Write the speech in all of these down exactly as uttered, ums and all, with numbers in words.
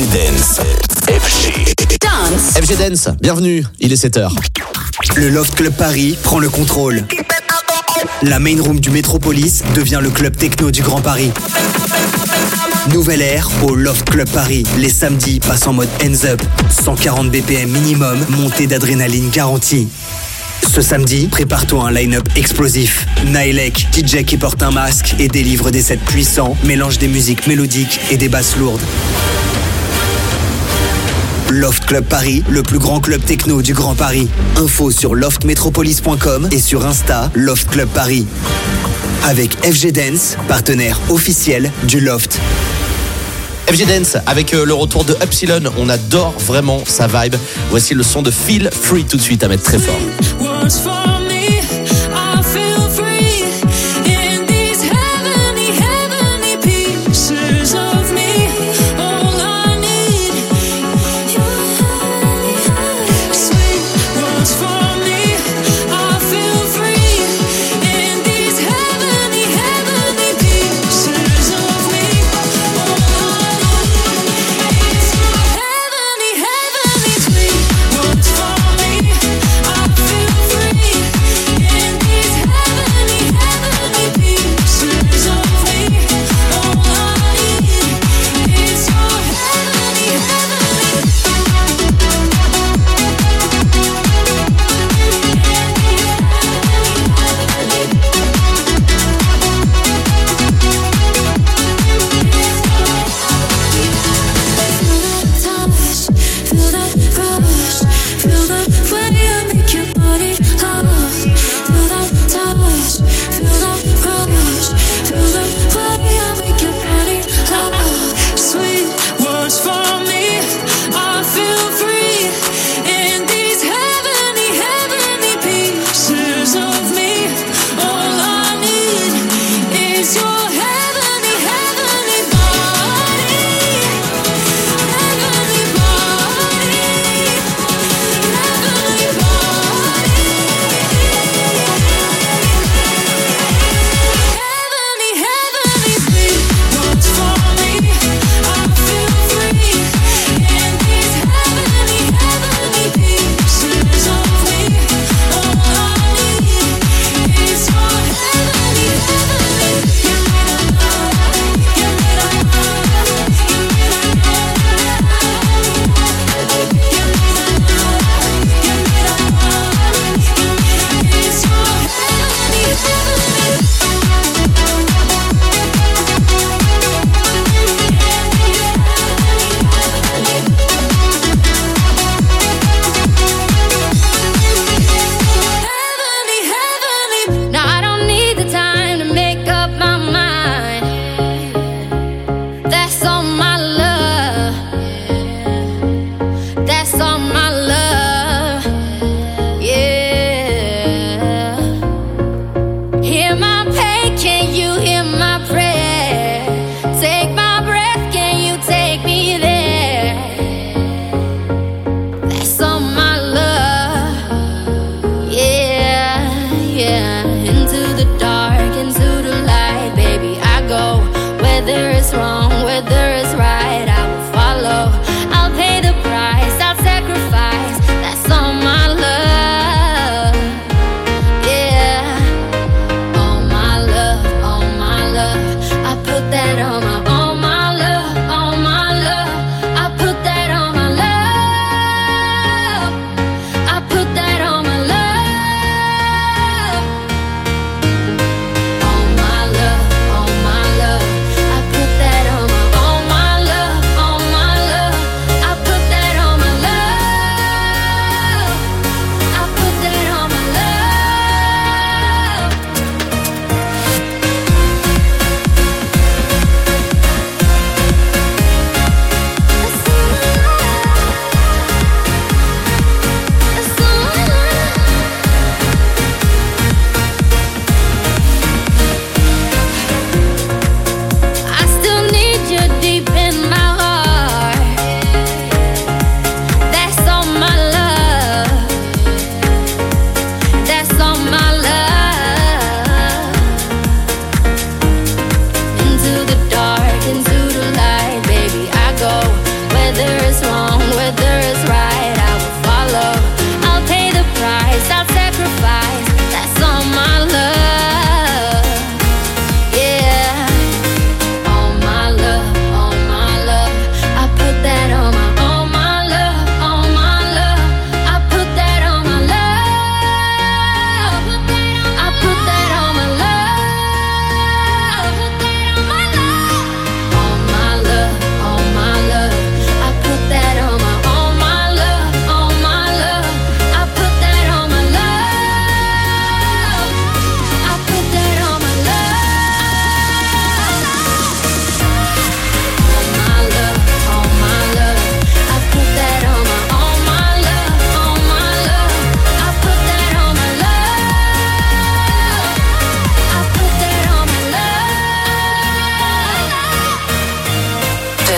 G Dance. F G Dance. F G Dance, bienvenue, il est sept heures. Le Loft Club Paris prend le contrôle. La main room du Métropolis devient le club techno du Grand Paris. Nouvelle ère au Loft Club Paris. Les samedis passent en mode hands up. cent quarante B P M minimum, montée d'adrénaline garantie. Ce samedi, prépare-toi à un line-up explosif. Nailek, D J qui porte un masque et délivre des sets puissants, mélange des musiques mélodiques et des basses lourdes. Loft Club Paris, le plus grand club techno du Grand Paris. Info sur loft métropolis point com et sur Insta, Loft Club Paris. Avec F G Dance, partenaire officiel du Loft. F G Dance avec euh, le retour de Epsilon, on adore vraiment sa vibe. Voici le son de Feel Free tout de suite à mettre très fort. Free.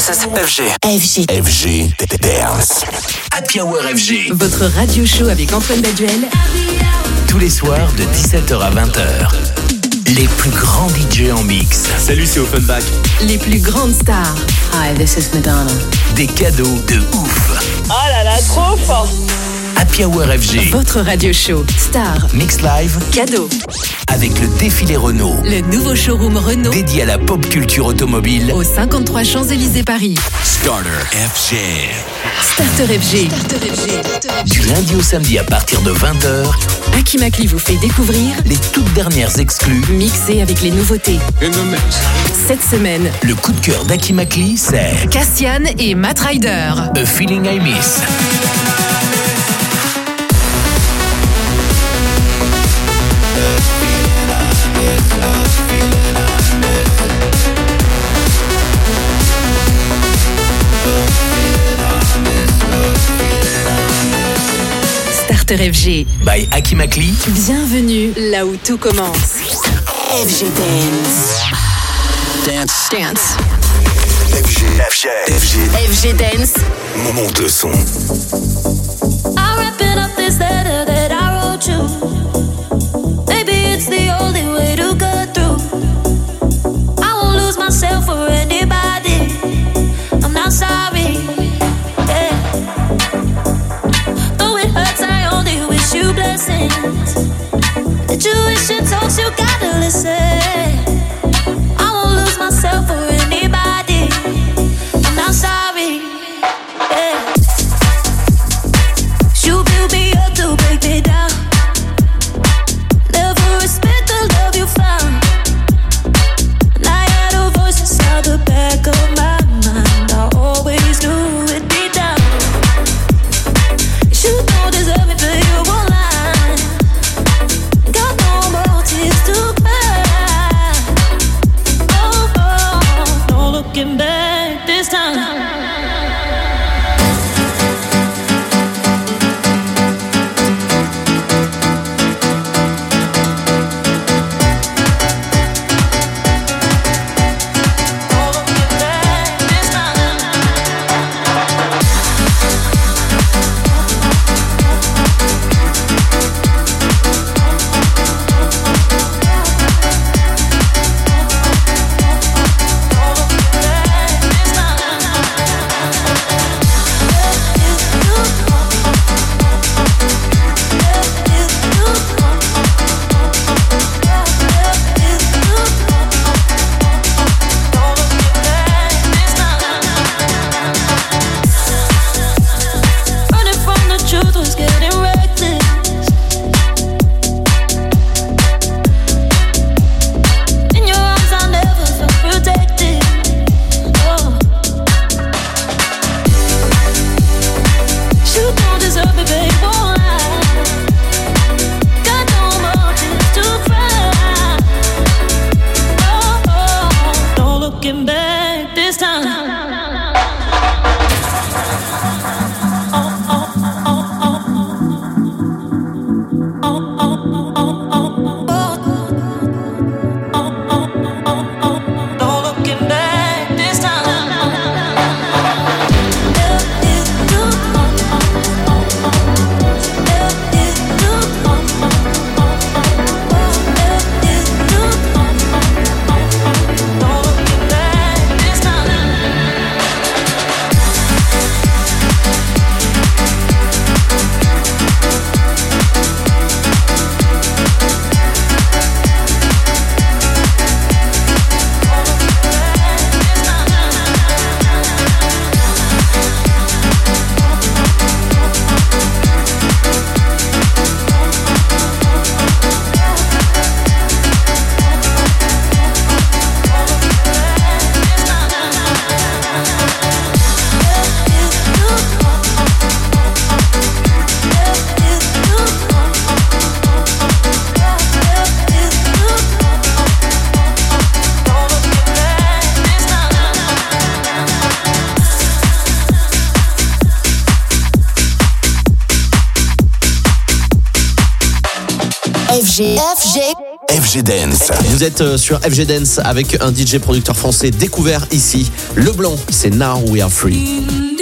This is F G. F G. F G Dance. Happy Hour F G. Votre radio show avec Antoine Baduel. Tous les soirs de dix-sept heures à vingt heures. Les plus grands D J en mix. Salut, c'est Offenbach. Les plus grandes stars. Hi, this is Madonna. Des cadeaux de ouf. Oh là là, trop fort. Happy Hour F G. Votre radio show. Star. Mix live. Cadeau. Avec le défilé Renault. Le nouveau showroom Renault. Dédié à la pop culture automobile. Au cinquante-trois Champs-Élysées Paris. Starter F G. Starter F G. Starter F G. Du lundi au samedi à partir de vingt heures. Aki Makli vous fait découvrir les toutes dernières exclus. Mixées avec les nouveautés. Cette semaine, le coup de cœur d'Aki Makli, c'est Cassian et Matt Ryder. A Feeling I Miss. Starter F G by Aki Makli. Bienvenue là où tout commence. F G Dance. Dance. Dance. F G. F G. F G. F G Dance. Monte le son. I'm wrapping up this letter that I wrote you. Maybe it's the only way to go through. I won't lose myself for anybody. I'm not sorry. Yeah. Though it hurts, I only wish you blessings. The Jewish and talks, you gotta listen. I won't lose myself for anybody. I'm not sorry. Yeah. You build me up to break me down. Never respect the love you found. And I had a voice inside the back of my mind. I always knew it'd be down. You don't deserve it, but you won't lie. Got no more tears to cry. Oh, oh, no looking back this time. F G. F G. F G Dance. Vous êtes sur F G Dance avec un D J producteur français découvert ici. Leblanc, c'est Now We Are Free.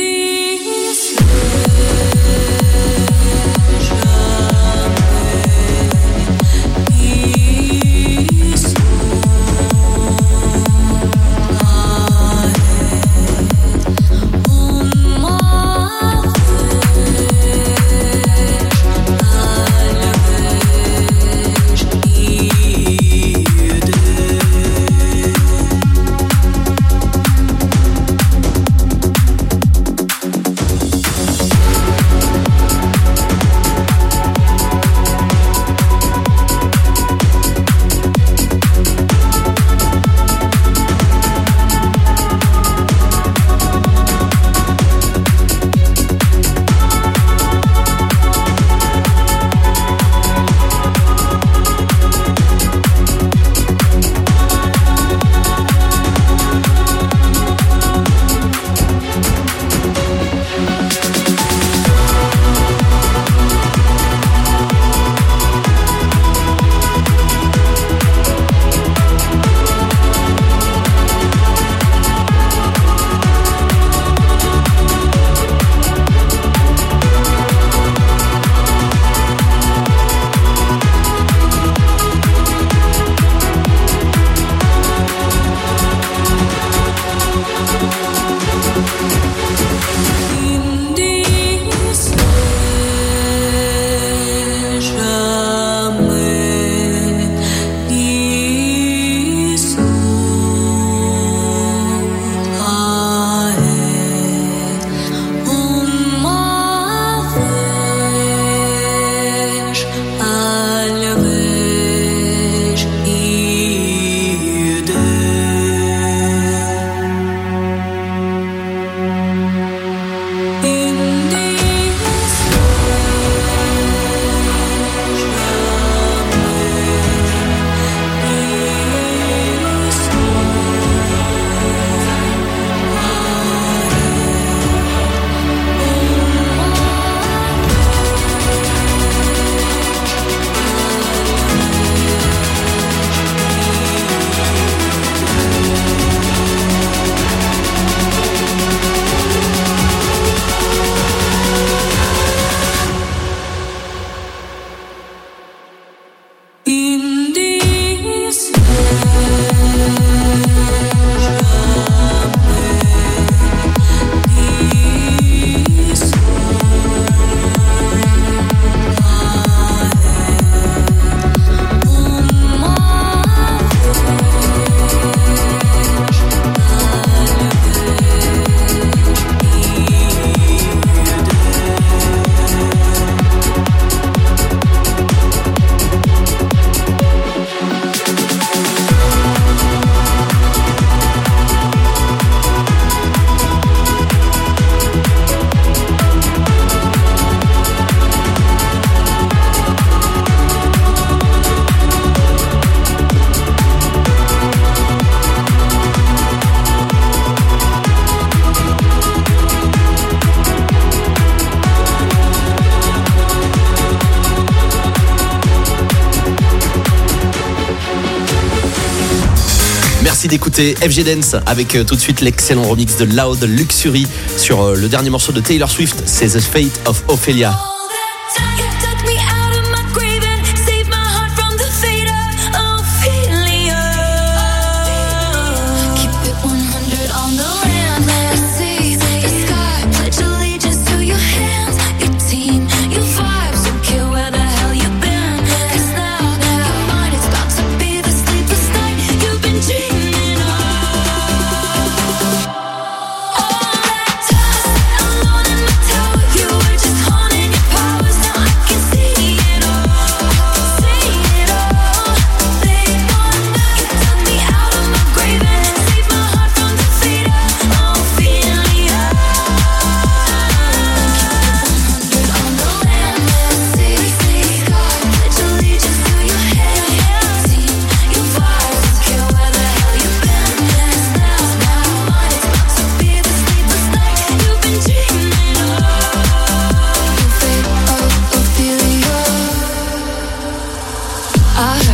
Merci d'écouter F G Dance avec euh, tout de suite l'excellent remix de Loud Luxury sur euh, le dernier morceau de Taylor Swift, c'est The Fate of Ophelia. Just holding your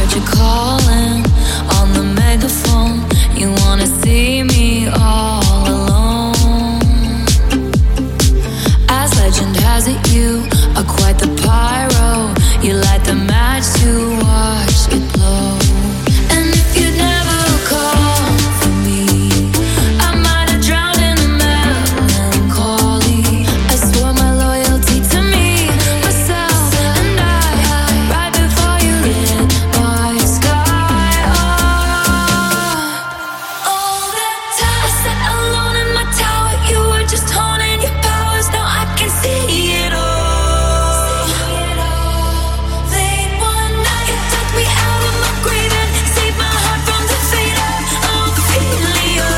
that you're calling on the megaphone. You wanna see me all alone. As legend has it, you are quite the pyro. You light the match to watch it blow. And if you'd never called for me, I might have drowned in the melancholy. I swore my loyalty to me, myself, and I, right before you lit my sky up. All that time I sat alone in my tower, you were just honing your powers. Now I can see it all. Late one night, you took me out of my grave and saved my heart from the fate of Ophelia.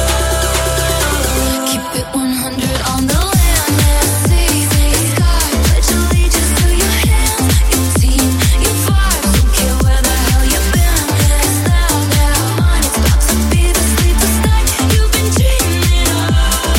Keep it one hundred on the land and sea, the sky. Pledge allegiance to your hands, your team, your vibe. Don't care where the hell you've been. 'Cause now, now, mine is about to be the sleepless night you've been dreaming of.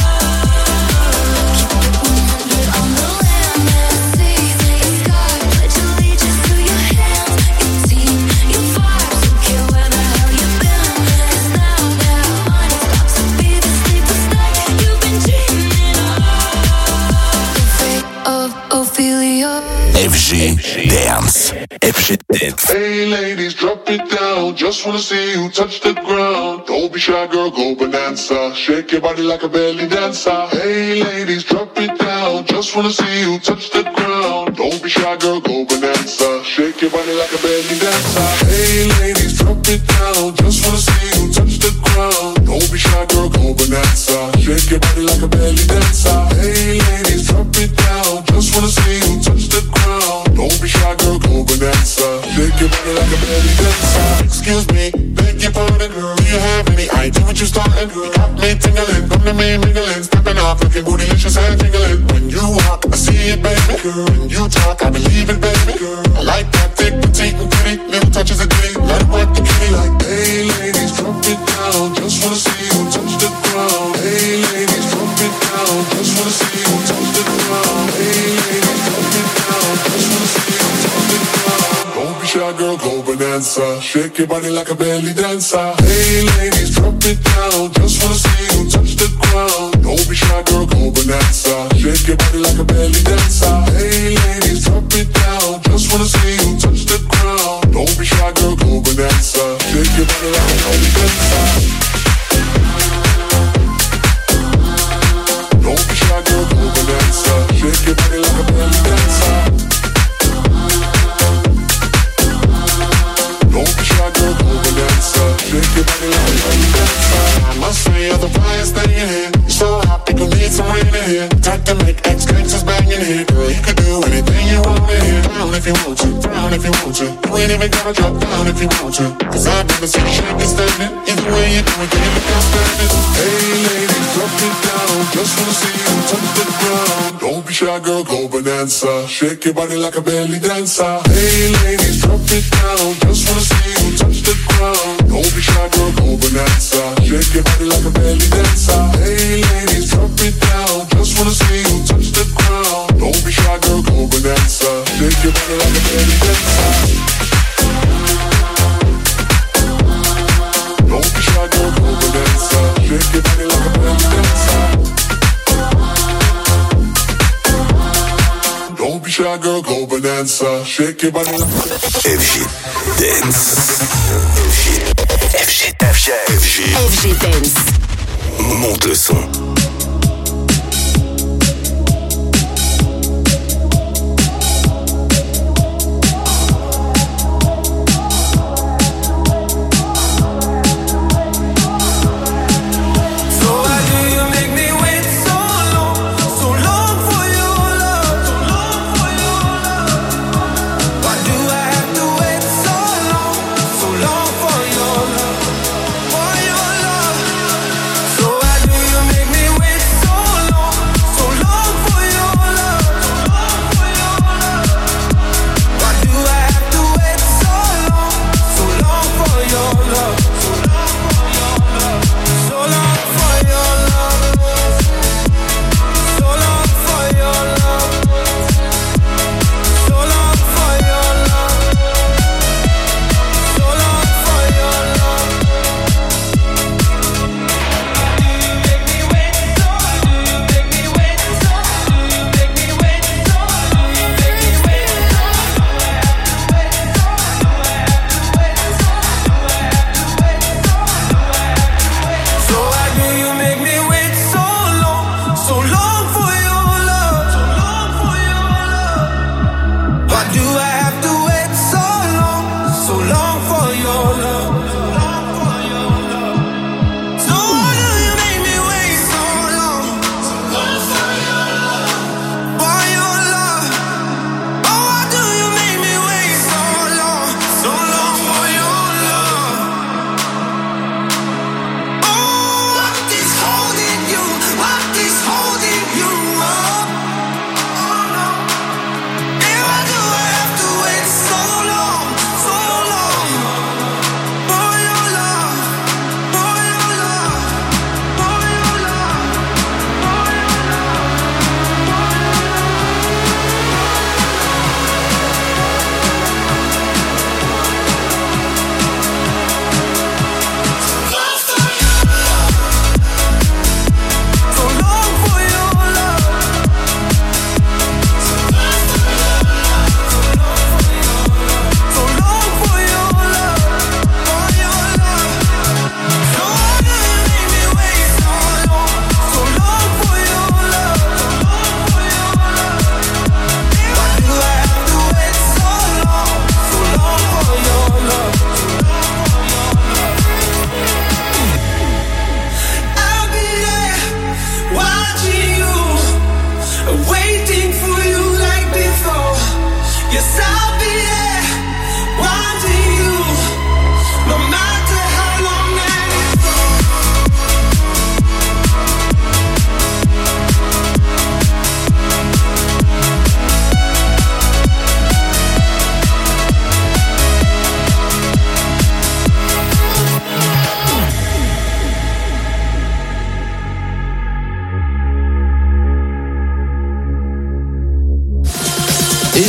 Keep it one hundred on the land and sea, the sky. Pledge allegiance to your hands, your team, your vibe. Don't care where the hell you've been. 'Cause now, now, mine is about to be the sleepless night you've been dreaming of. The fate of Ophelia. F G Dance. F G Dance. Hey ladies, drop it down. Just wanna see you touch the ground. Don't be shy, girl, go bonanza. Shake your body like a belly dancer. Hey ladies, drop it down. Just wanna see you touch the ground. Don't be shy, girl, go bonanza. Shake your body like a belly dancer. Hey ladies, drop it down. Just wanna see you touch the ground. Don't be shy, girl, go bonanza. Shake your body like a belly dancer. Hey ladies, drop it down. Just wanna see you touch the ground. Don't be shy, girl, go bonanza. Shake your body like a belly dancer. Excuse me, beg your pardon, girl. Do you have any idea what you started? You got me tingling, come to me mingling, stepping off, looking bootylicious and tingling. When you walk, I see it, baby. Girl, when you talk, I believe it, baby. Girl, I like that thick, petite, and pretty. Little touches of ditty, let it work the kitty. Like, hey ladies, drop it down. Just wanna see you touch the ground. Hey ladies, drop it down. Just wanna see you touch the ground. Hey ladies, drop it down. Just wanna see you touch the ground. Don't be shy, girl, go bonanza. Shake your body like a belly dancer. Hey ladies, drop it down. Just wanna see you touch the ground. Don't be shy, girl, go bonanza. Shake your body like a belly dancer. Hey ladies, drop it down. Just wanna see you touch the ground. Don't be shy, girl, go bonanza. Shake your body like a belly dancer. Don't be shy, girl, go bonanza. Shake your body like a belly dancer. Don't be shy, girl, go bonanza. Shake your body like a belly dancer. I must say you're the brightest thing in here. You're so hot, people need some rain in here. Time to make ex-gangsters bang in here. Girl, you could do anything you want in here. Down if you want to, down if you want to. You ain't even gotta drop down if you want to. 'Cause I've never seen you shaking standing. Either way you do it, you look outstanding. Hey ladies, drop it down. Just wanna see you touch the ground. Don't be shy, girl, go bonanza. Shake your body like a belly dancer. Hey ladies, drop it down. Just wanna see you touch the ground. Don't be shy, girl, go bonanza. Shake your body like a belly dancer. Hey ladies, drop it down. Just wanna see you touch the ground. Don't be shy, girl, go bonanza. Shake your body like a belly dancer. Don't be shy, girl, go bonanza. Shake your body like a belly dancer. Don't be shy, girl, go bonanza. Shake your body like a F G Dance. F G. F G. F G. F G. F G Dance. Monte le son. So why do you make me wait?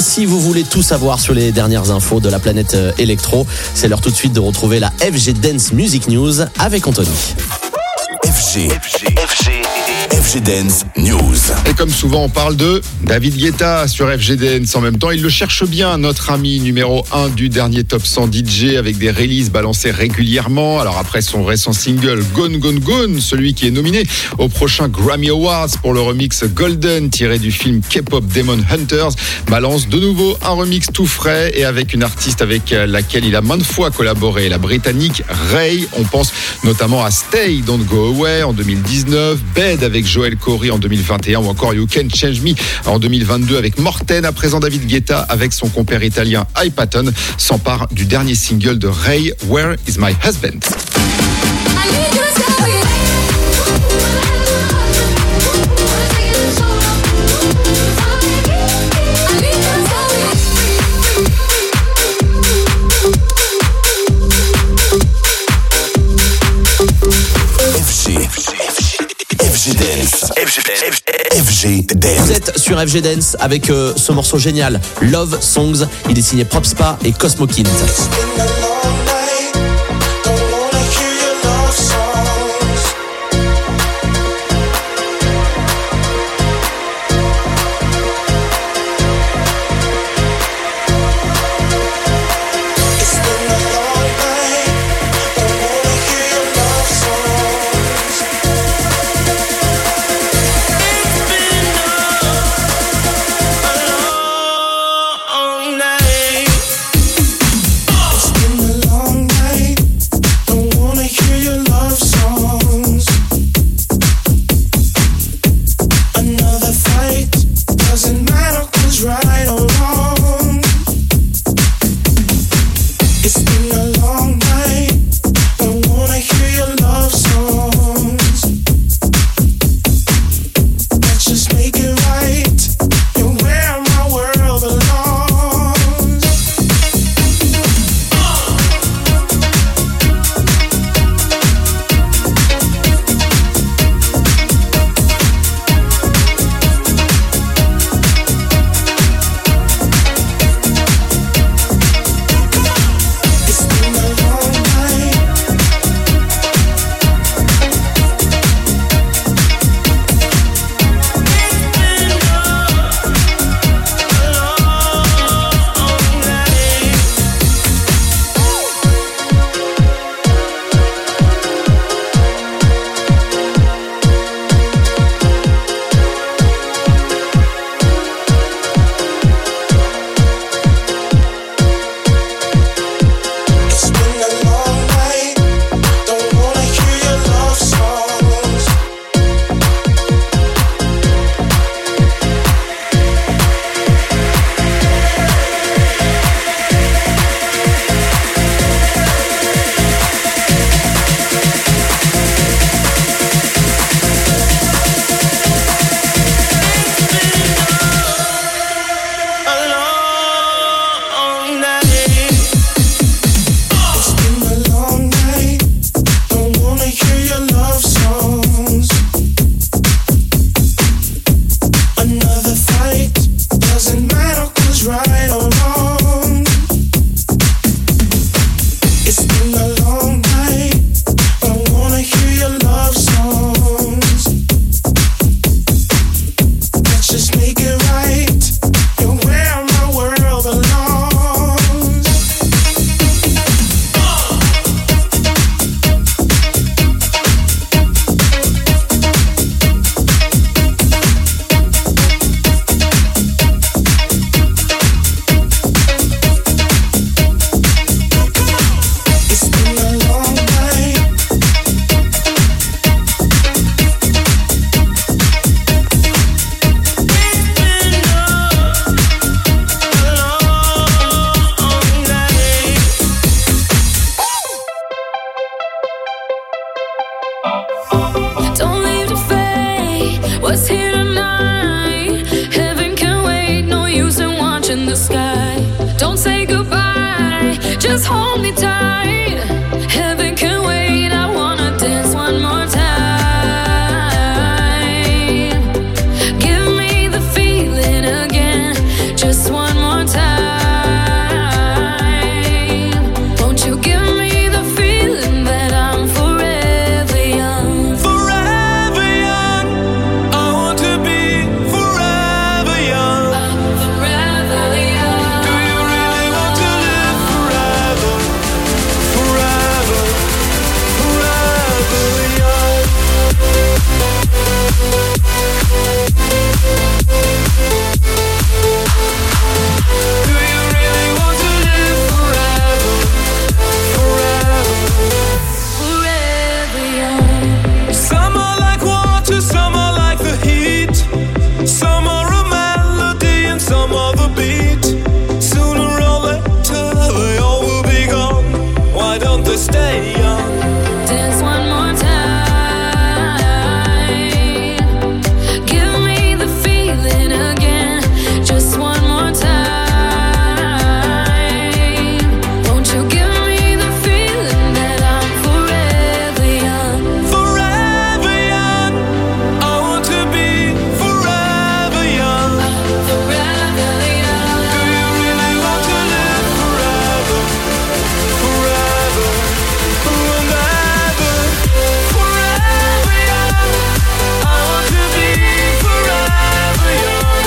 Et si vous voulez tout savoir sur les dernières infos de la planète électro, c'est l'heure tout de suite de retrouver la F G Dance Music News avec Anthony. F G, F G, F G, F G Dance News. Et comme souvent, on parle de David Guetta sur F G Dance. En même temps, il le cherche bien, notre ami numéro un du dernier Top cent D J, avec des releases balancées régulièrement. Alors après son récent single Gone Gone Gone, celui qui est nominé au prochain Grammy Awards pour le remix Golden tiré du film K-pop Demon Hunters, balance de nouveau un remix tout frais et avec une artiste avec laquelle il a maintes fois collaboré, la Britannique Ray. On pense notamment à Stay, Don't Go Away en deux mille dix-neuf, Bed avec Joel Corey en deux mille vingt et un ou encore You Can Change Me en deux mille vingt-deux avec Morten. À présent, David Guetta avec son compère italien Hypaton s'empare du dernier single de Ray, Where Is My Husband. F G Dance. F G Dance. Vous êtes sur F G Dance avec euh, ce morceau génial, Love Songs. Il est signé Propspa et Cosmo Kint. Just one more to stay young. Dance one more time. Give me the feeling again. Just one more time. Won't you give me the feeling that I'm forever young? Forever young. I want to be forever young. Forever young. Do you really want to live forever? Forever. Forever. Forever young. I want to be forever young.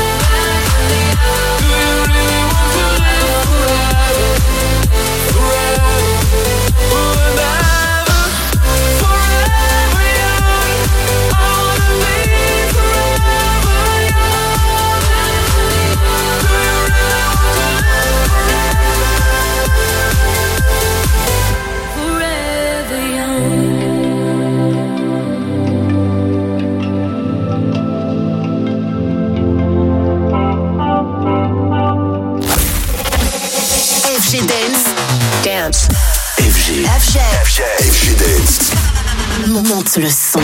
Do you really want to live forever? Forever. Forever. Forever young. I want to be forever young. Do you really want to live Forever young. F G Dance. Dance. F G. F G. F G. F G Dance. Monte le son.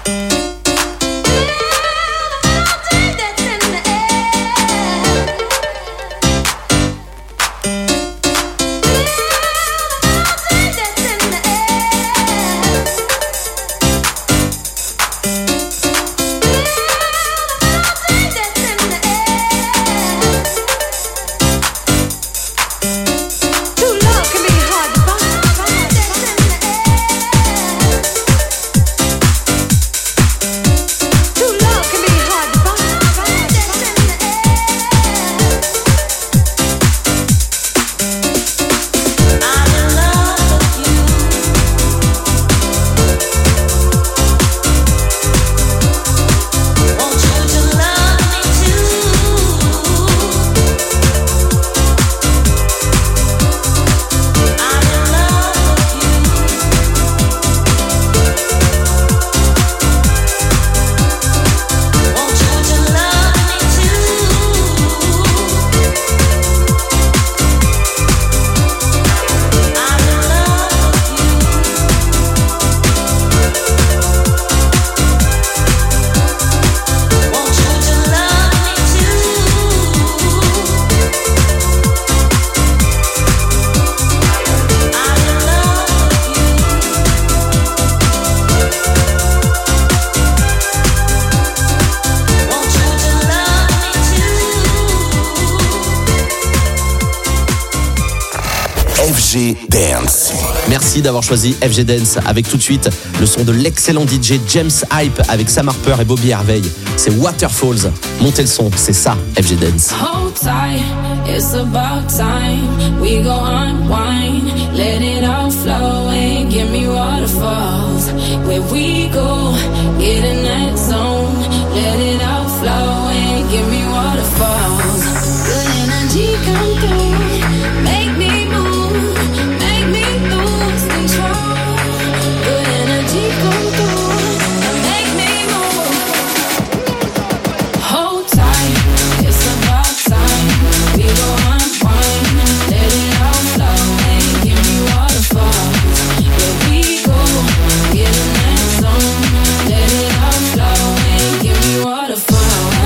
F G Dance. Merci d'avoir choisi F G Dance avec tout de suite le son de l'excellent D J James Hype avec Sam Harper et Bobby Harvey. C'est Waterfalls. Montez le son, c'est ça F G Dance. Hold tight, it's about time. We go unwind, let it all flow and give me waterfalls. Where we go, get in that zone, let it all flow and give me waterfalls. Good energy come through, make me move, make me lose control. Good energy come through and make me move. Hold tight, it's about time. We go unwind, let it all flow and give me waterfalls. Where we go, get in that zone, let it all flow and give me waterfalls.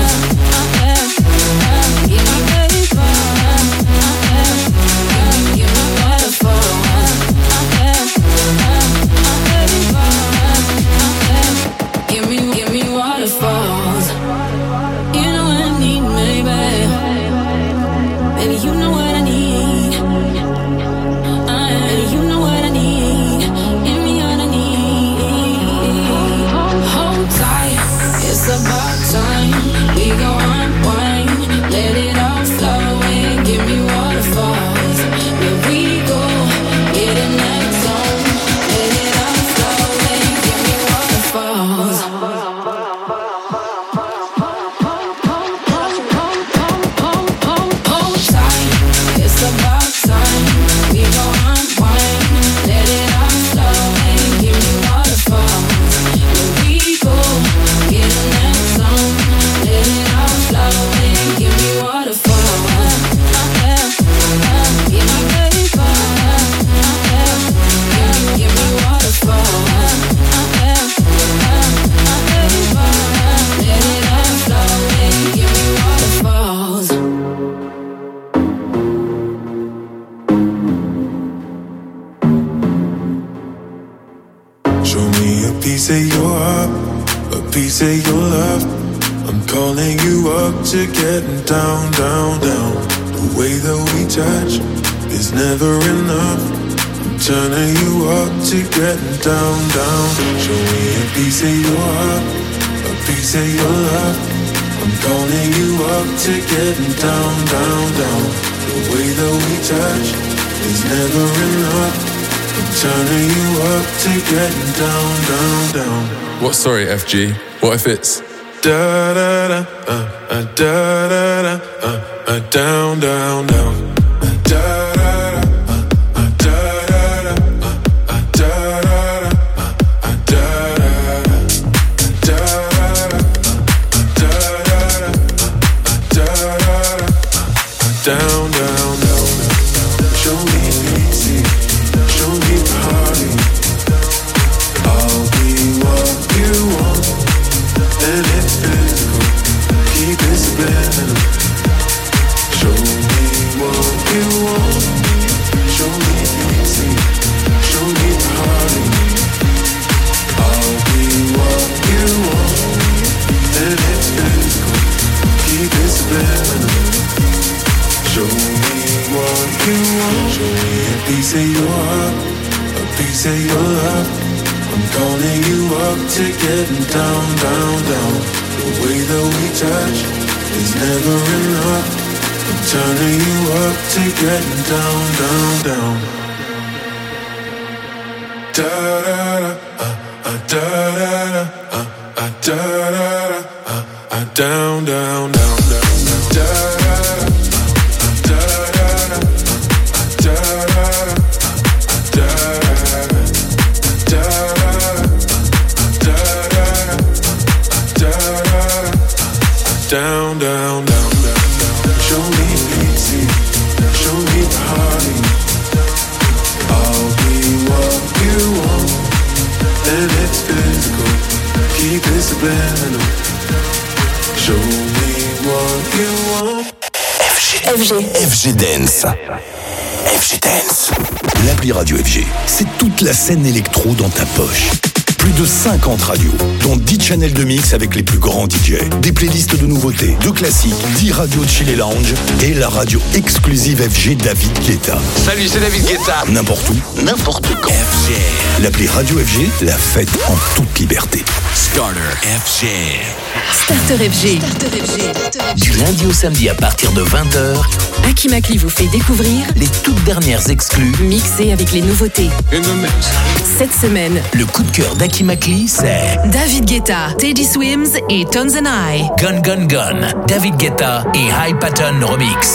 To getting down, down, down. The way that we touch is never enough. I'm turning you up to getting down, down. Show me a piece of your heart, a piece of your love. I'm calling you up to getting down, down, down. The way that we touch is never enough. I'm turning you up to getting down, down, down. What? Sorry, F G. What if it's da da da uh, uh, da da da uh, uh, down down down uh, da da da uh, uh, da da da uh, uh, da da da uh, uh, da da da da da da da da da down down down. Show me easy, show me party. I'll be what you want. piece of your heart, a piece of your love. I'm calling you up to getting down, down, down. The way that we touch is never enough. I'm turning you up to getting down, down, down. Da da da, uh, uh, da da da, uh, uh, da da da, uh, uh, down, down, down, down, down, da da da, uh, da da da, uh, da da da, da da da, da da da, down, down, down, down. Show me pity, show me party. I'll be what you want, and it's physical. Keep it subliminal. Show me what you want. F G. F G Dance. F G Dance. L'appli Radio F G, c'est toute la scène électro dans ta poche. Plus de cinquante radios, dont dix channels de mix avec les plus grands D J. Des playlists de nouveautés, de classiques, dix radios chill et lounge et la radio exclusive F G David Guetta. Salut, c'est David Guetta. N'importe où, n'importe quand. F G. L'appli Radio F G, la fête en toute liberté. Starter F G. Starter F G. Starter F G. Du lundi au samedi à partir de vingt heures, Aki Makli vous fait découvrir les toutes dernières exclus mixées avec les nouveautés. Cette semaine, le coup de cœur d'Aki Makli, c'est David Guetta, Teddy Swims et Tones and I. Gun Gun Gun, David Guetta et High Pattern Remix.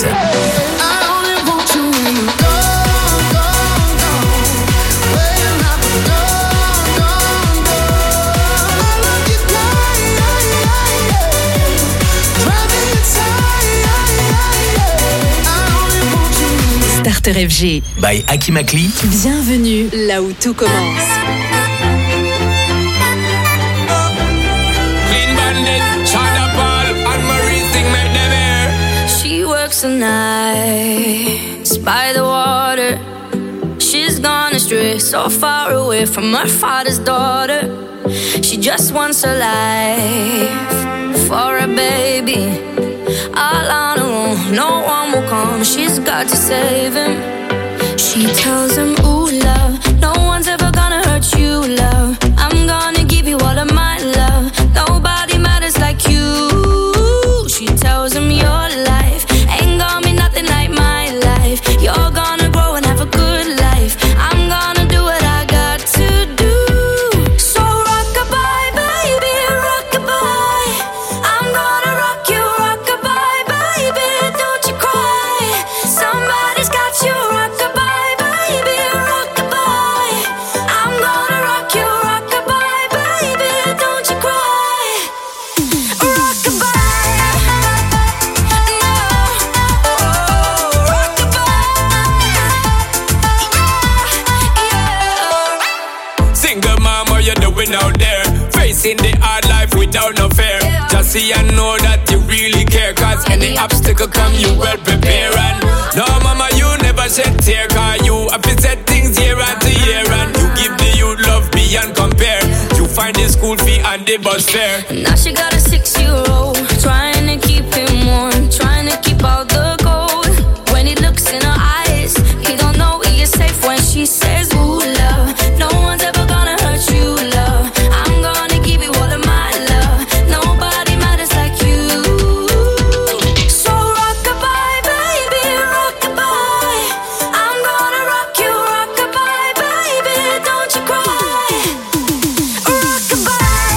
Starter F G by Aki Makli. Bienvenue là où tout commence. She works the nights by the water. She's gone astray, so far away from her father's daughter. She just wants a life for a baby. All on her own, no one will come. She's got to save him. She tells him, ooh, love, no one's ever gonna hurt you, love. I'm gonna give you all of my love. Nobody matters like you. She tells him, your life ain't gonna be nothing like my life. You're gonna grow and have a good life. I'm gonna do what I got to do. So rock-a-bye, baby, rock-a-bye. I'm gonna rock you, rock-a-bye, baby, don't you cry. Somebody's got you, rock-a-bye, baby, rock-a-bye. I'm gonna rock you, rock-a-bye, baby, don't you cry. Rock-a-bye. Single mom, what you doing out there? Facing the hard life without no fear. Just see and know that you really care. Cause any obstacle come, you well prepare. And no mama, you never shed tear. Cause you have to set things year after year. And you give the youth love beyond compare. You find the school fee and the bus fare. Now she got a six-year-old, trying to keep him warm, trying to keep out the cold. When he looks in her eyes, he don't know he is safe when she says, ooh, love, no one's ever gonna hurt you, love. I'm gonna give you all of my love. Nobody matters like you. So rock-a-bye, baby, rock-a-bye. I'm gonna rock you, rock-a-bye, baby, don't you cry. Rock-a-bye.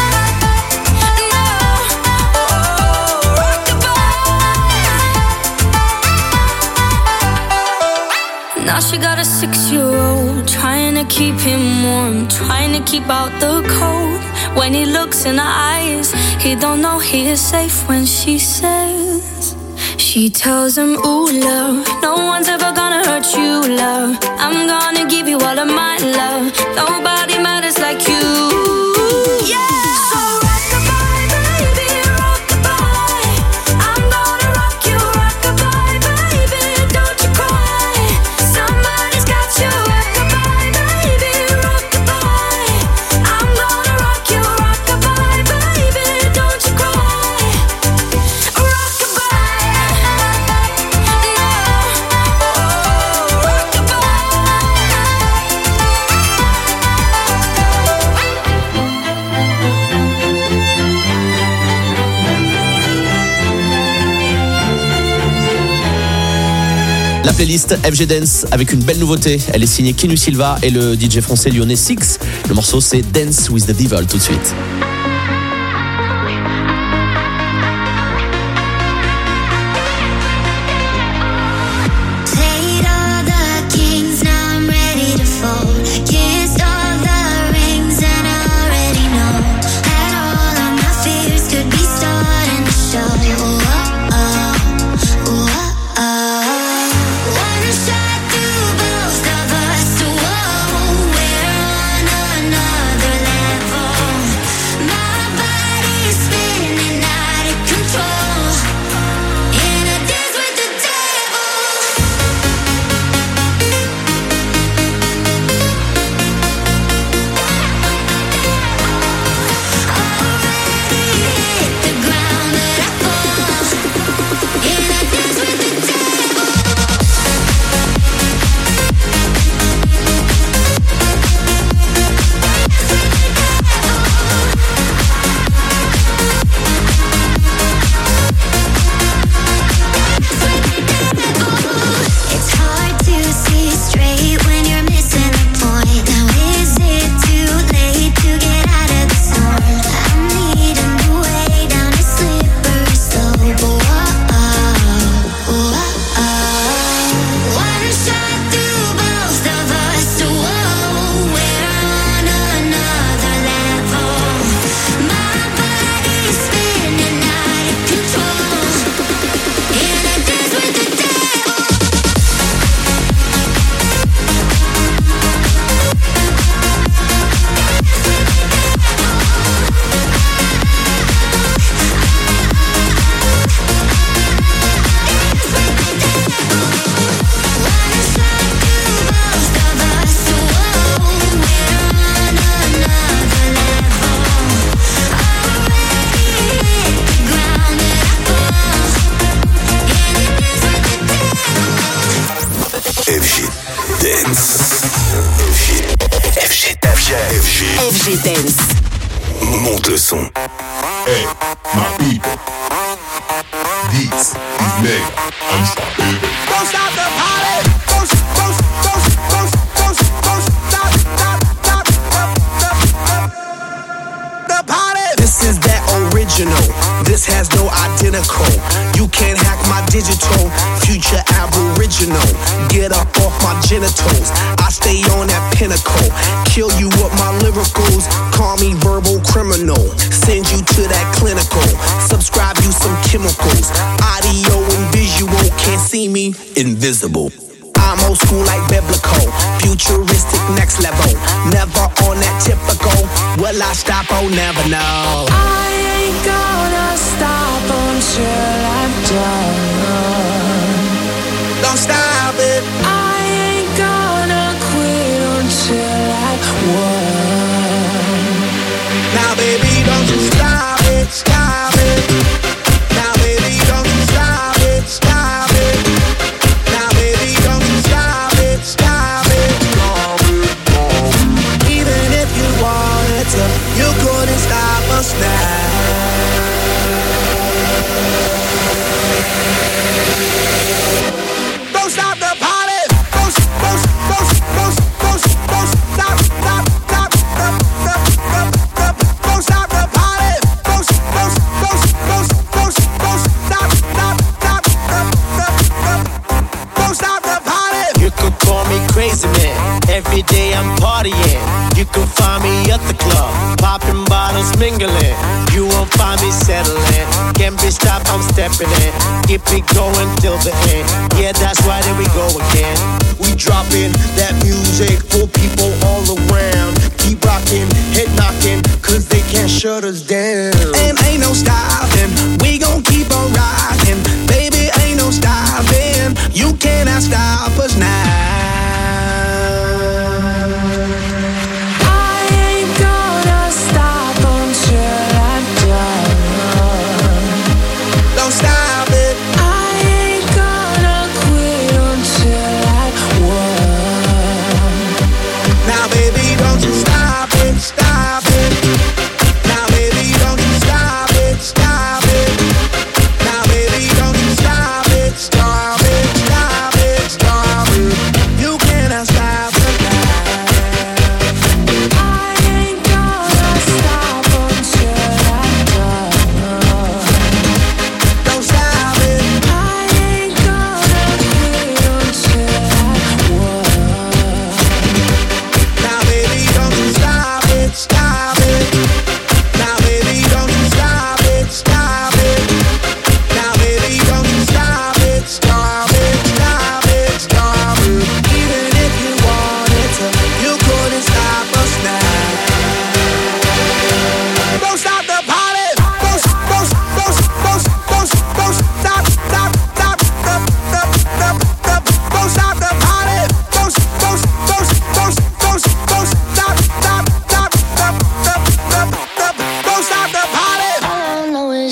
Now she got a six-year-old, trying to keep him warm, trying to keep out the cold. When he looks in her eyes, he don't know he is safe when she says. She tells him, ooh, love, no one's ever gonna hurt you, love. I'm gonna give you all of my love. Nobody matters like you. Yeah. So rock-a-bye, baby, rock-a-bye. I'm gonna rock you, rock-a-bye, baby, don't you cry. Somebody's got you, rock-a-bye, baby, rock-a-bye. I'm gonna rock you, rock-a-bye, baby, don't you cry. Rock-a-bye. La playlist F G Dance avec une belle nouveauté. Elle est signée Kinu Silva et le D J français lyonnais Six. Le morceau c'est Dance with the Devil tout de suite. Monte le son. Hey, my people. This is Meg Unstoppable. Don't stop the party. Don't, don't, don't, don't, don't, don't stop, stop, stop, stop, stop the party. This is that original. This has no identical. You can't hack my digital. Future aboriginal. Get up off my genitals. I stay on that pinnacle. Kill you with my lyricals. Call me verbal criminal. Send you to that clinical. Subscribe you some chemicals. Audio and visual. Can't see me. Invisible. I'm old school like biblical. Futuristic next level. Never on that typical. Will I stop? Oh, never know. I ain't gonna stop until I'm done. Don't stop it. I ain't gonna quit until I won. Now baby, don't you stop it, stop it. Now baby, don't you stop it, stop it. Now baby, don't you stop it, stop it. Even if you wanted to, you couldn't stop us now. Don't stop the party. Don't, don't, don't, don't, don't, don't stop, stop, stop, stop, stop, stop, stop. Don't stop the party. Don't, don't, don't, don't, don't, don't stop, stop, stop, stop, stop, stop. Don't stop the party. You could call me crazy man. Every day I'm partying. You can find me at the club, popping bottles, mingling. You won't find me settling. Can't be stopped, I'm stepping in. Keep it going till the end. Yeah, that's right, here we go again. We dropping that music for people all around. Keep rocking, head knocking, cause they can't shut us down. And ain't no stopping, we gon' keep on rocking. Baby, ain't no stopping, you cannot stop us now. Stop it. I ain't gonna quit until I won. Now baby, don't you stop it, stop it. Now baby, don't you stop it, stop it. Now baby, don't you stop it, stop it, stop it, stop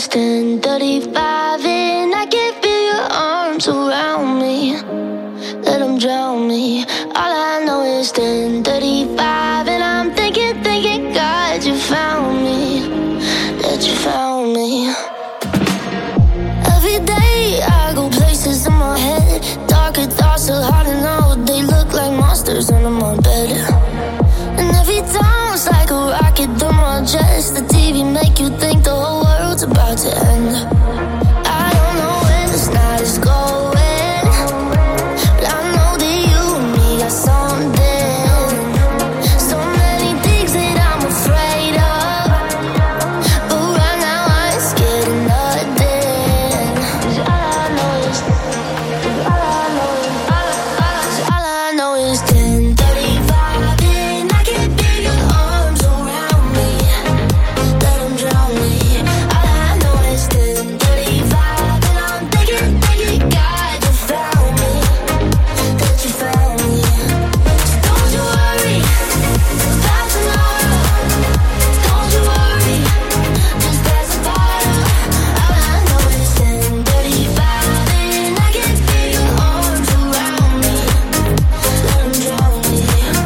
it's ten thirty-five and I can feel your arms around me. Let them drown me. All I know is ten thirty-five and I'm thinking, thinking, God, you found me. That you found me. Every day I go places in my head. Darker thoughts so hard to know. They look like monsters under my bed. And every time it's like a rocket through my chest. The T V make you think the whole world's about to end. I don't know where this night is going, but I know that you and me got something. So many things that I'm afraid of, but right now I ain't scared of nothing. 'Cause all I know is, all I know is, all I, all I know is ten thirty-five and I can feel your arms around me. Let them drown me. All I know is ten thirty-five and I'm thinking, thinking, God, you found me. That you found me. Don't you worry about tomorrow. Don't you worry, just pass the bottle. All I know is ten thirty-five and I can feel your arms around me. Let them drown me.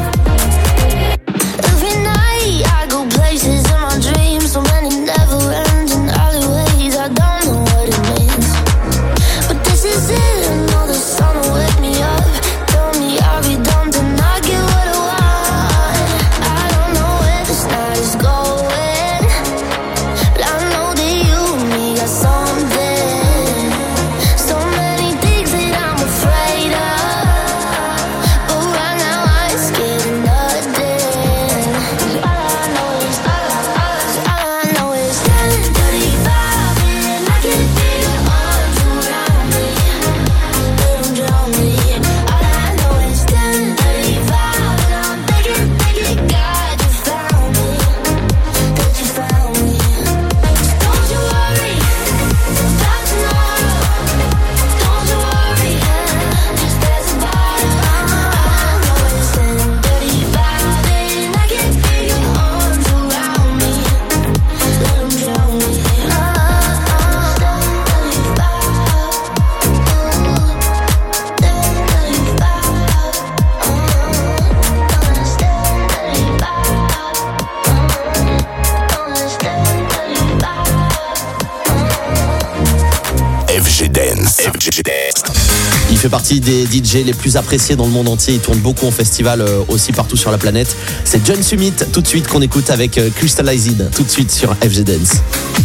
Every night I go places in my dreams, so many never-ending alleyways. I don't know what it means, but this is it. I know the sun will wake me up. Tell me I'll be done, then I get what I want. I don't know where this night is going, but I know that you and me got something. So many things that I'm afraid of, but right now I ain't scared of nothing. 'Cause all I know is, all I, all I know is ten thirty-five and I can feel your arms around me. Let them drown me. All I know is ten thirty-five and I'm thinking, thinking, God, you found me. That you found me. Don't you worry about tomorrow. Don't you worry, just pass the bottle. All I know is ten thirty-five and I can feel your arms around me. Let them drown me. Oh, oh, ten thirty-five. F G Dance. F G Dance. Il fait partie des D J les plus appréciés dans le monde entier. Il tourne beaucoup en festival euh, aussi partout sur la planète. C'est John Summit tout de suite qu'on écoute avec euh, Crystallized tout de suite sur F G Dance.